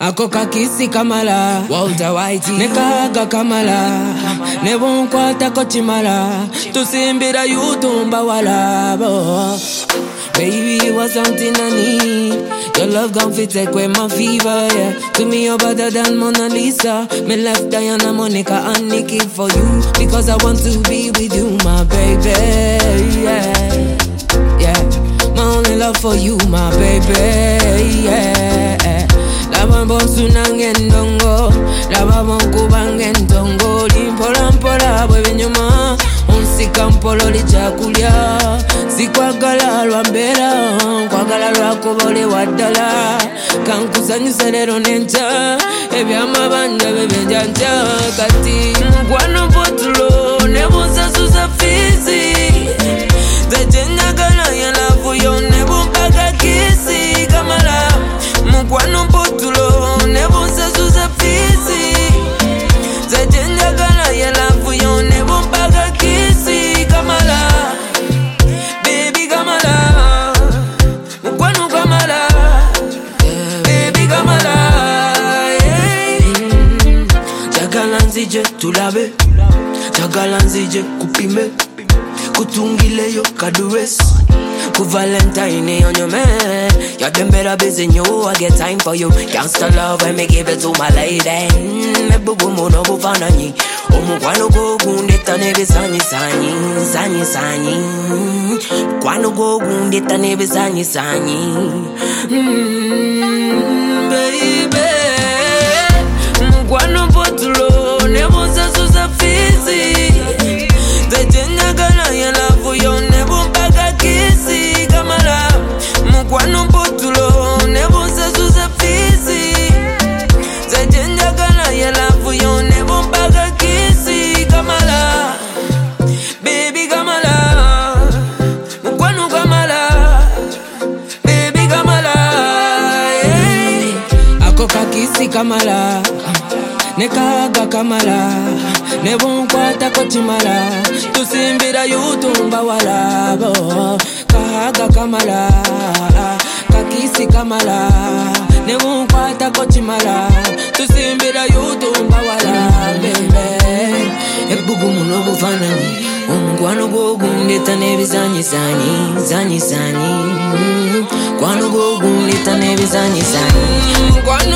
Ako kakisi kamala Walter White Nekaga kamala Nebonkwata kochimala Tusimbira yutumba walabo. Baby, you are something I need. Your love gon' fit take away my fever, yeah. To me, you're better than Mona Lisa. Me left Diana, Monica, and Nikki for you. Because I want to be with you, my baby, yeah. Yeah, my only love for you, my baby, yeah. Lava bonsu nangendongo, lava bonku bangendongo. Limpola mpola bwe binyuma, unsikampolo lichakulya. Sikwagala lwambera, kwagala lwakobole waddala. Kankusanyusa lero n'enkya, ebyamabanja bebejanja. Kati mukwano potulo, ne bunsasuza fizi. Nze njagala ya love yo, ne bumpaga kisi kamala. Mukwano potulo, ne bunsasuza fizi. Nze njagala ya love yo, ne bumpaga kisi kamala. Nzije tulabe, chagala nzije kupime, kutungileyo kadues, ku Valentine on your man. You're them better busy you, I get time for you. Gangsta love when me give it to my lady. Me bubu mono bufana nyi, omukwano go gundeta nebe sanyi sanyi, sanyi sanyi. Kwano go gundeta nebe sanyi sanyi. Baby, mukwano potulo. Nebunsa suza fizi. Njagala ya love yo, nebumpaga kisi kamala. Mukwano potulo, nebunsa suza fizi. Njagala ya love yo, nebumpaga kisi kamala. Baby kamala, mukwano kamala. Baby kamala, hey. Ako kakisi kamala. Nekaga kamala, nebonkwata kochimala. Tusimbira yutumba walabo. Kaga kamala, kakisi kamala. Nebonkwata kochimala. Tusimbira yutumba walabo, baby. Ebugu muno bufanani. Omugwano gwogundeta nebizanyi zanyi, zanyi zanyi. Gwano gwogundeta nebizanyi zanyi.